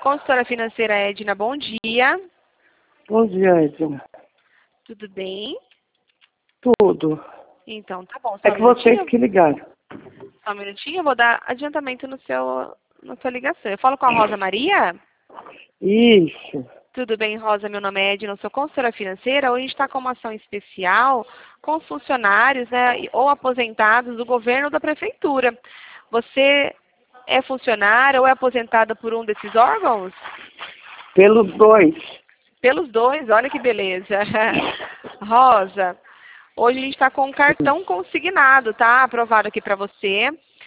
Consultora financeira Edna, bom dia. Bom dia, Edna. Tudo bem? Tudo. Então, tá bom. É que vocês que ligaram. Só um minutinho, eu vou dar adiantamento na sua ligação. Eu falo com a Rosa Maria? Isso. Tudo bem, Rosa? Meu nome é Edna, eu sou consultora financeira. Hoje a gente está com uma ação especial com os funcionários, né, ou aposentados do governo ou da prefeitura. Você é funcionária ou é aposentada por um desses órgãos? Pelos dois. Pelos dois, olha que beleza. Rosa, hoje a gente está com um cartão consignado, tá? Aprovado aqui para você.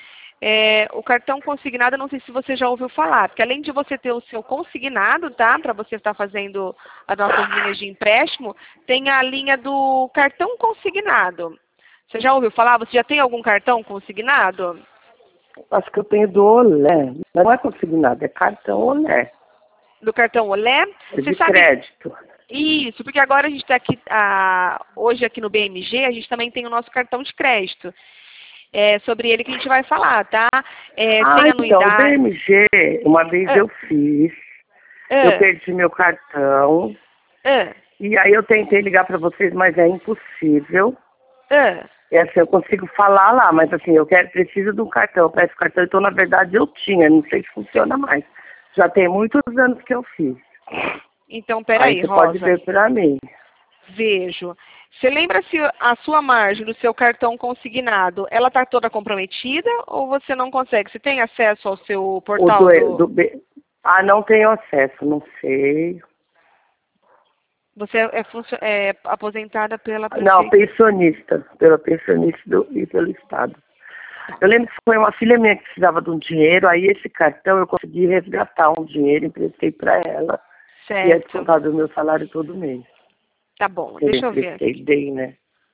O cartão consignado, eu não sei se você já ouviu falar, porque além de você ter o seu consignado, tá? Para você estar fazendo as nossas linhas de empréstimo, tem a linha do cartão consignado. Você já ouviu falar? Você já tem algum cartão consignado? Acho que eu tenho do Olé. Não é consignado, é cartão Olé. Do cartão Olé? É de crédito. Isso, porque agora a gente está aqui, hoje aqui no BMG, a gente também tem o nosso cartão de crédito. É sobre ele que a gente vai falar, tá? Tem anuidade. Então, o BMG, uma vez eu fiz, eu perdi meu cartão, e aí eu tentei ligar para vocês, mas é impossível. E assim, eu consigo falar lá, mas assim, preciso de um cartão, eu peço cartão, então na verdade eu tinha, não sei se funciona mais. Já tem muitos anos que eu fiz. Então, peraí, você Rosa. pode ver para mim. Vejo. Você lembra se a sua margem do seu cartão consignado, ela está toda comprometida ou você não consegue? Você tem acesso ao seu portal não tenho acesso, não sei. Você é aposentada pela prefeitura? Não, pensionista, pela pensionista e pelo Estado. Eu lembro que foi uma filha minha que precisava de um dinheiro, aí esse cartão eu consegui resgatar um dinheiro, emprestei para ela. Certo. E é descontado do meu salário todo mês. Tá bom, deixa eu ver. Dei, né?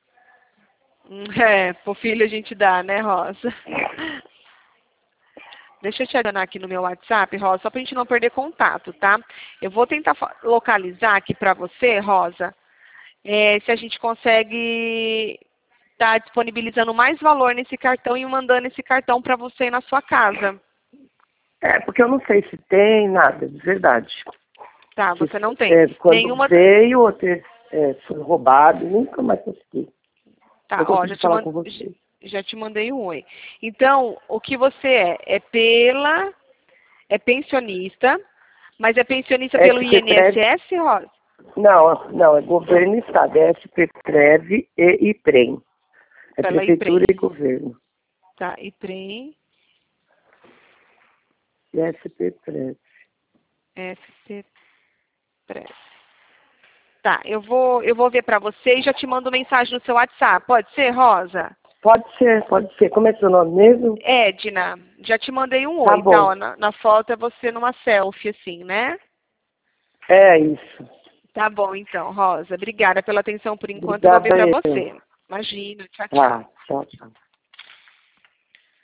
Pro filho a gente dá, né, Rosa? Deixa eu te adicionar aqui no meu WhatsApp, Rosa, só pra gente não perder contato, tá? Eu vou tentar localizar aqui pra você, Rosa, se a gente consegue estar disponibilizando mais valor nesse cartão e mandando esse cartão pra você na sua casa. Porque eu não sei se tem nada, de verdade. Tá, você não tem. Quando veio, foi roubado, nunca mais consegui. Tá, ó, já te mandei um oi. Então, o que você é pensionista, mas é pensionista pelo INSS, Rosa? Não, é governo e Estado, é SPTREV e IPREM. É pela prefeitura IPREM. e governo. Tá, IPREM. E SPTREV. SPTREV. Tá, eu vou ver pra você e já te mando mensagem no seu WhatsApp. Pode ser, Rosa? Pode ser. Como é seu nome mesmo? Edna. Já te mandei um Tá oi, bom. tá? Ó, na foto é você numa selfie, assim, né? É isso. Tá bom, então, Rosa. Obrigada pela atenção por enquanto. Obrigada, eu vou ver pra você. Imagina. Tchau, tchau. Tchau.